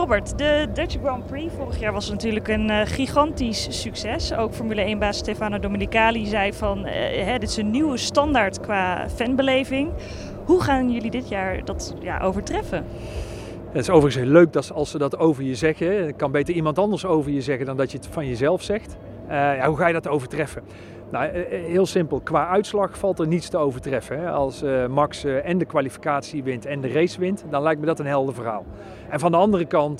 Robert, de Dutch Grand Prix vorig jaar was natuurlijk een gigantisch succes. Ook Formule 1-baas Stefano Domenicali zei van dit is een nieuwe standaard qua fanbeleving. Hoe gaan jullie dit jaar dat overtreffen? Het is overigens heel leuk als ze dat over je zeggen. Het kan beter iemand anders over je zeggen dan dat je het van jezelf zegt. Hoe ga je dat overtreffen? Nou, heel simpel. Qua uitslag valt er niets te overtreffen. Hè. Als Max en de kwalificatie wint en de race wint, dan lijkt me dat een helder verhaal. En van de andere kant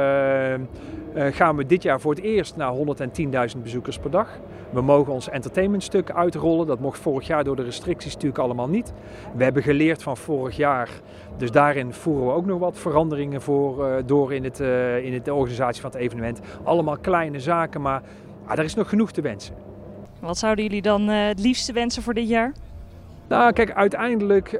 gaan we dit jaar voor het eerst naar 110.000 bezoekers per dag. We mogen ons entertainmentstuk uitrollen. Dat mocht vorig jaar door de restricties natuurlijk allemaal niet. We hebben geleerd van vorig jaar. Dus daarin voeren we ook nog wat veranderingen door in de organisatie van het evenement. Allemaal kleine zaken, maar er is nog genoeg te wensen. Wat zouden jullie dan het liefste wensen voor dit jaar? Nou, kijk, uiteindelijk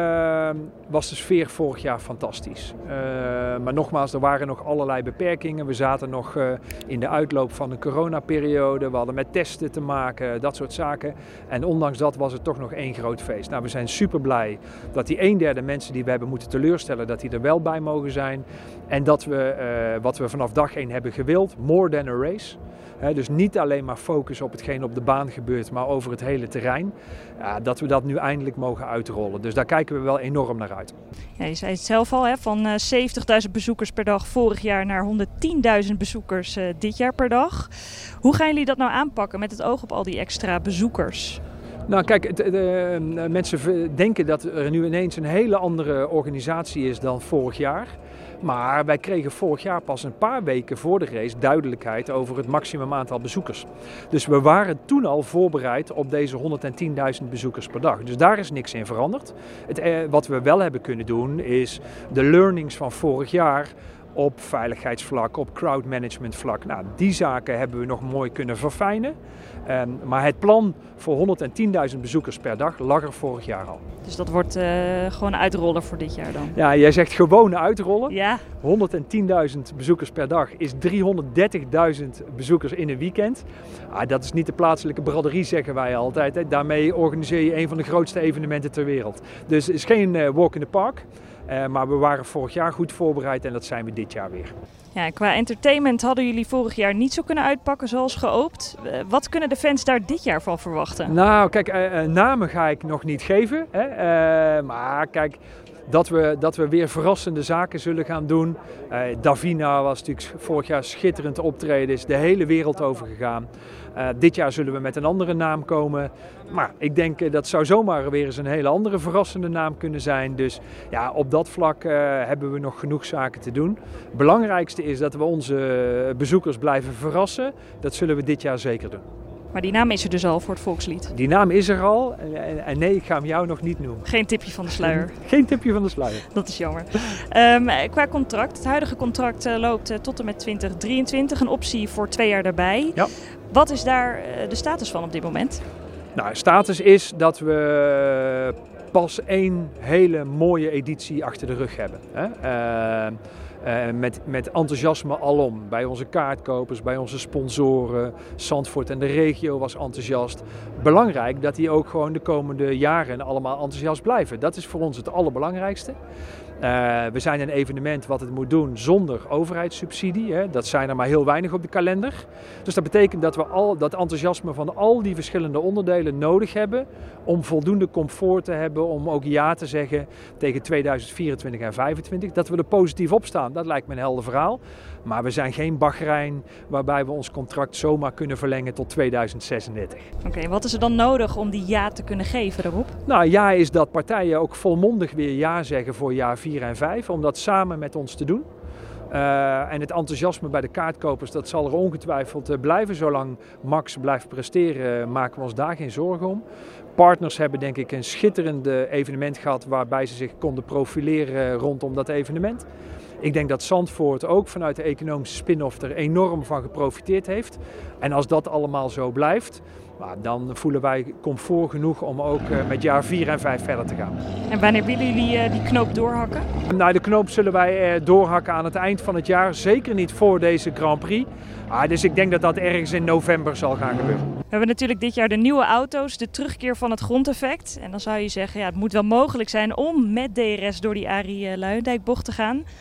was de sfeer vorig jaar fantastisch. Maar nogmaals, er waren nog allerlei beperkingen. We zaten nog in de uitloop van de coronaperiode. We hadden met testen te maken, dat soort zaken. En ondanks dat was het toch nog één groot feest. Nou, we zijn super blij dat die 1/3 mensen die we hebben moeten teleurstellen, dat die er wel bij mogen zijn. En dat we, wat we vanaf dag 1 hebben gewild, more than a race. Dus niet alleen maar focus op hetgeen op de baan gebeurt, maar over het hele terrein. Dat we dat nu eindelijk mogen uitrollen. Dus daar kijken we wel enorm naar uit. Ja, je zei het zelf al, van 70.000 bezoekers per dag vorig jaar naar 110.000 bezoekers dit jaar per dag. Hoe gaan jullie dat nou aanpakken met het oog op al die extra bezoekers? Nou kijk, mensen denken dat er nu ineens een hele andere organisatie is dan vorig jaar. Maar wij kregen vorig jaar pas een paar weken voor de race duidelijkheid over het maximum aantal bezoekers. Dus we waren toen al voorbereid op deze 110.000 bezoekers per dag. Dus daar is niks in veranderd. Wat we wel hebben kunnen doen is de learnings van vorig jaar op veiligheidsvlak, op crowdmanagement vlak. Nou, die zaken hebben we nog mooi kunnen verfijnen. Maar het plan voor 110.000 bezoekers per dag lag er vorig jaar al. Dus dat wordt gewoon uitrollen voor dit jaar dan? Ja, jij zegt gewoon uitrollen. Ja. 110.000 bezoekers per dag is 330.000 bezoekers in een weekend. Dat is niet de plaatselijke braderie, zeggen wij altijd. Hè. Daarmee organiseer je een van de grootste evenementen ter wereld. Dus het is geen walk in the park. Maar we waren vorig jaar goed voorbereid en dat zijn we dit jaar weer. Ja, qua entertainment hadden jullie vorig jaar niet zo kunnen uitpakken zoals gehoopt. Wat kunnen de fans daar dit jaar van verwachten? Nou, kijk, namen ga ik nog niet geven. Hè? Maar kijk, dat we weer verrassende zaken zullen gaan doen. Davina was natuurlijk vorig jaar schitterend optreden, is de hele wereld over gegaan. Dit jaar zullen we met een andere naam komen. Maar ik denk dat zou zomaar weer eens een hele andere verrassende naam kunnen zijn. Dus ja, op dat vlak hebben we nog genoeg zaken te doen. Het belangrijkste is dat we onze bezoekers blijven verrassen. Dat zullen we dit jaar zeker doen. Maar die naam is er dus al voor het volkslied? Die naam is er al. En nee, ik ga hem jou nog niet noemen. Geen tipje van de sluier? Geen tipje van de sluier. Dat is jammer. Qua contract. Het huidige contract loopt tot en met 2023. Een optie voor 2 jaar daarbij. Ja. Wat is daar de status van op dit moment? Nou, status is dat we pas 1 hele mooie editie achter de rug hebben. Met enthousiasme alom. Bij onze kaartkopers, bij onze sponsoren. Zandvoort en de regio was enthousiast. Belangrijk dat die ook gewoon de komende jaren allemaal enthousiast blijven. Dat is voor ons het allerbelangrijkste. We zijn een evenement wat het moet doen zonder overheidssubsidie. Hè. Dat zijn er maar heel weinig op de kalender. Dus dat betekent dat we dat enthousiasme van al die verschillende onderdelen nodig hebben om voldoende comfort te hebben, om ook ja te zeggen tegen 2024 en 2025. Dat we er positief op staan, dat lijkt me een helder verhaal. Maar we zijn geen Bahrein waarbij we ons contract zomaar kunnen verlengen tot 2036. Oké, wat is er dan nodig om die ja te kunnen geven daarop? Nou, ja is dat partijen ook volmondig weer ja zeggen voor jaar 4 en 5. Om dat samen met ons te doen. En het enthousiasme bij de kaartkopers, dat zal er ongetwijfeld blijven. Zolang Max blijft presteren, maken we ons daar geen zorgen om. Partners hebben denk ik een schitterend evenement gehad waarbij ze zich konden profileren rondom dat evenement. Ik denk dat Zandvoort ook vanuit de economische spin-off er enorm van geprofiteerd heeft. En als dat allemaal zo blijft, dan voelen wij comfort genoeg om ook met jaar 4 en 5 verder te gaan. En wanneer willen jullie die knoop doorhakken? Nou, de knoop zullen wij doorhakken aan het eind van het jaar. Zeker niet voor deze Grand Prix. Dus ik denk dat dat ergens in november zal gaan gebeuren. We hebben natuurlijk dit jaar de nieuwe auto's, de terugkeer van het grondeffect. En dan zou je zeggen, het moet wel mogelijk zijn om met DRS door die Arie Luijendijk bocht te gaan.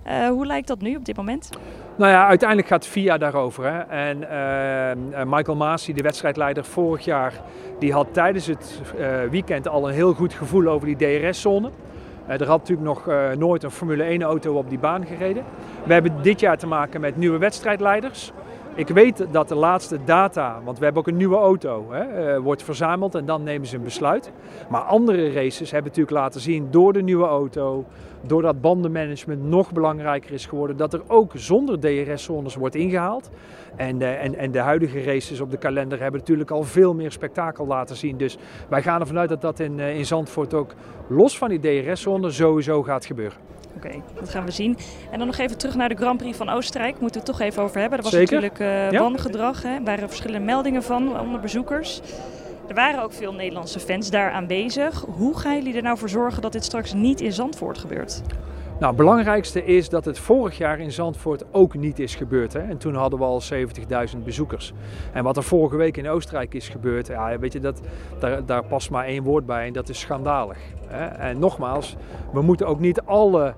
Hoe lijkt dat nu op dit moment? Nou ja, uiteindelijk gaat VIA daarover. Hè. En Michael Masi, de wedstrijdleider vorig jaar, die had tijdens het weekend al een heel goed gevoel over die DRS-zone. Er had natuurlijk nog nooit een Formule 1 auto op die baan gereden. We hebben dit jaar te maken met nieuwe wedstrijdleiders. Ik weet dat de laatste data, want we hebben ook een nieuwe auto, wordt verzameld en dan nemen ze een besluit. Maar andere races hebben natuurlijk laten zien door de nieuwe auto, doordat bandenmanagement nog belangrijker is geworden, dat er ook zonder DRS-zones wordt ingehaald. En de huidige races op de kalender hebben natuurlijk al veel meer spektakel laten zien. Dus wij gaan ervan uit dat dat in Zandvoort ook los van die DRS-zone sowieso gaat gebeuren. Oké, dat gaan we zien. En dan nog even terug naar de Grand Prix van Oostenrijk. Moeten we het toch even over hebben. Er was Zeker. natuurlijk wangedrag. Er waren verschillende meldingen van onder bezoekers. Er waren ook veel Nederlandse fans daar aanwezig. Hoe gaan jullie er nou voor zorgen dat dit straks niet in Zandvoort gebeurt? Nou, het belangrijkste is dat het vorig jaar in Zandvoort ook niet is gebeurd. Hè? En toen hadden we al 70.000 bezoekers. En wat er vorige week in Oostenrijk is gebeurd, ja, weet je, daar past maar één woord bij en dat is schandalig. Hè? En nogmaals, we moeten ook niet alle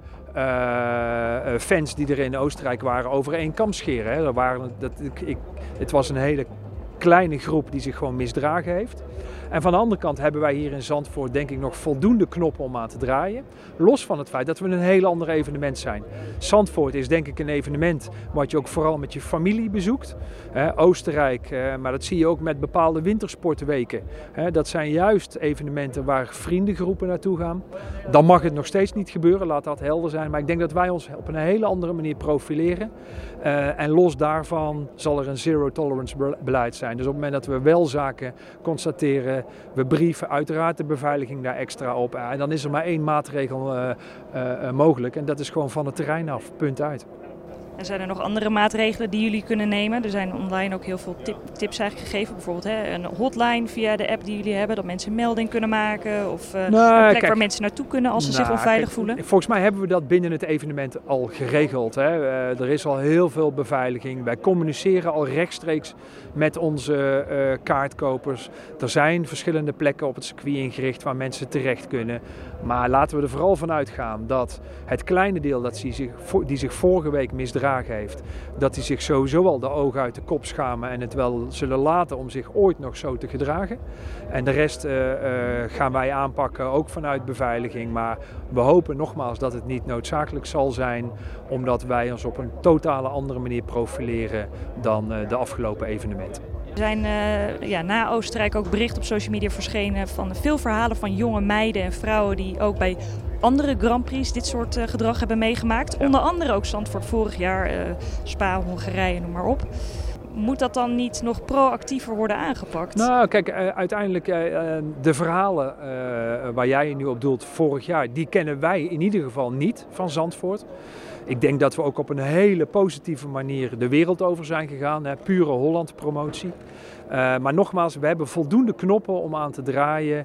fans die er in Oostenrijk waren over één kam scheren. Hè? Het was een hele kleine groep die zich gewoon misdragen heeft. En van de andere kant hebben wij hier in Zandvoort denk ik nog voldoende knoppen om aan te draaien. Los van het feit dat we een heel ander evenement zijn. Zandvoort is denk ik een evenement wat je ook vooral met je familie bezoekt. Oostenrijk, maar dat zie je ook met bepaalde wintersportweken. Dat zijn juist evenementen waar vriendengroepen naartoe gaan. Dan mag het nog steeds niet gebeuren, laat dat helder zijn. Maar ik denk dat wij ons op een hele andere manier profileren. En los daarvan zal er een zero tolerance beleid zijn. Dus op het moment dat we wel zaken constateren, we brieven uiteraard de beveiliging daar extra op. En dan is er maar één maatregel mogelijk en dat is gewoon van het terrein af, punt uit. En zijn er nog andere maatregelen die jullie kunnen nemen? Er zijn online ook heel veel tips eigenlijk gegeven. Bijvoorbeeld een hotline via de app die jullie hebben, dat mensen een melding kunnen maken. Of een plek waar mensen naartoe kunnen als ze zich onveilig voelen. Volgens mij hebben we dat binnen het evenement al geregeld. Hè. Er is al heel veel beveiliging. Wij communiceren al rechtstreeks met onze kaartkopers. Er zijn verschillende plekken op het circuit ingericht waar mensen terecht kunnen. Maar laten we er vooral van uitgaan dat het kleine deel die zich vorige week misdragen heeft, dat die zich sowieso al de ogen uit de kop schamen en het wel zullen laten om zich ooit nog zo te gedragen. En de rest gaan wij aanpakken, ook vanuit beveiliging. Maar we hopen nogmaals dat het niet noodzakelijk zal zijn, omdat wij ons op een totale andere manier profileren dan de afgelopen evenementen. Er zijn na Oostenrijk ook berichten op social media verschenen van veel verhalen van jonge meiden en vrouwen die ook bij andere Grand Prix dit soort gedrag hebben meegemaakt. Ja. Onder andere ook Zandvoort vorig jaar, Spa, Hongarije, noem maar op. Moet dat dan niet nog proactiever worden aangepakt? Nou, kijk, uiteindelijk de verhalen waar jij je nu op doelt vorig jaar, die kennen wij in ieder geval niet van Zandvoort. Ik denk dat we ook op een hele positieve manier de wereld over zijn gegaan. Pure Holland promotie. Maar nogmaals, we hebben voldoende knoppen om aan te draaien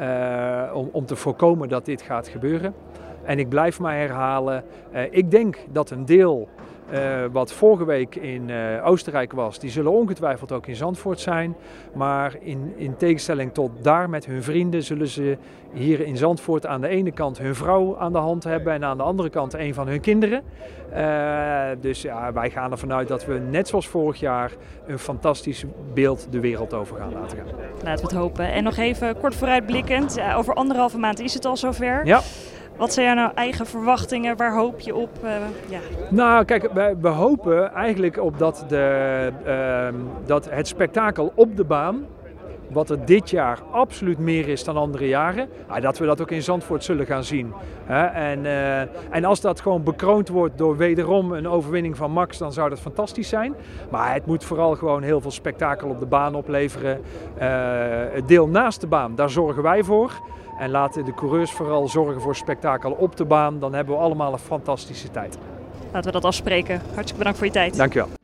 om te voorkomen dat dit gaat gebeuren. En ik blijf maar herhalen, ik denk dat een deel wat vorige week in Oostenrijk was, die zullen ongetwijfeld ook in Zandvoort zijn. Maar in tegenstelling tot daar met hun vrienden zullen ze hier in Zandvoort aan de ene kant hun vrouw aan de hand hebben en aan de andere kant een van hun kinderen. Dus ja, wij gaan ervan uit dat we net zoals vorig jaar een fantastisch beeld de wereld over gaan laten gaan. Laten we het hopen. En nog even kort vooruitblikkend, over 1,5 maand is het al zover. Ja. Wat zijn jouw nou eigen verwachtingen? Waar hoop je op? Nou, kijk, we hopen eigenlijk op dat het spektakel op de baan, wat er dit jaar absoluut meer is dan andere jaren, dat we dat ook in Zandvoort zullen gaan zien. En als dat gewoon bekroond wordt door wederom een overwinning van Max, dan zou dat fantastisch zijn. Maar het moet vooral gewoon heel veel spektakel op de baan opleveren. Het deel naast de baan, daar zorgen wij voor. En laten de coureurs vooral zorgen voor spektakel op de baan. Dan hebben we allemaal een fantastische tijd. Laten we dat afspreken. Hartstikke bedankt voor je tijd. Dankjewel.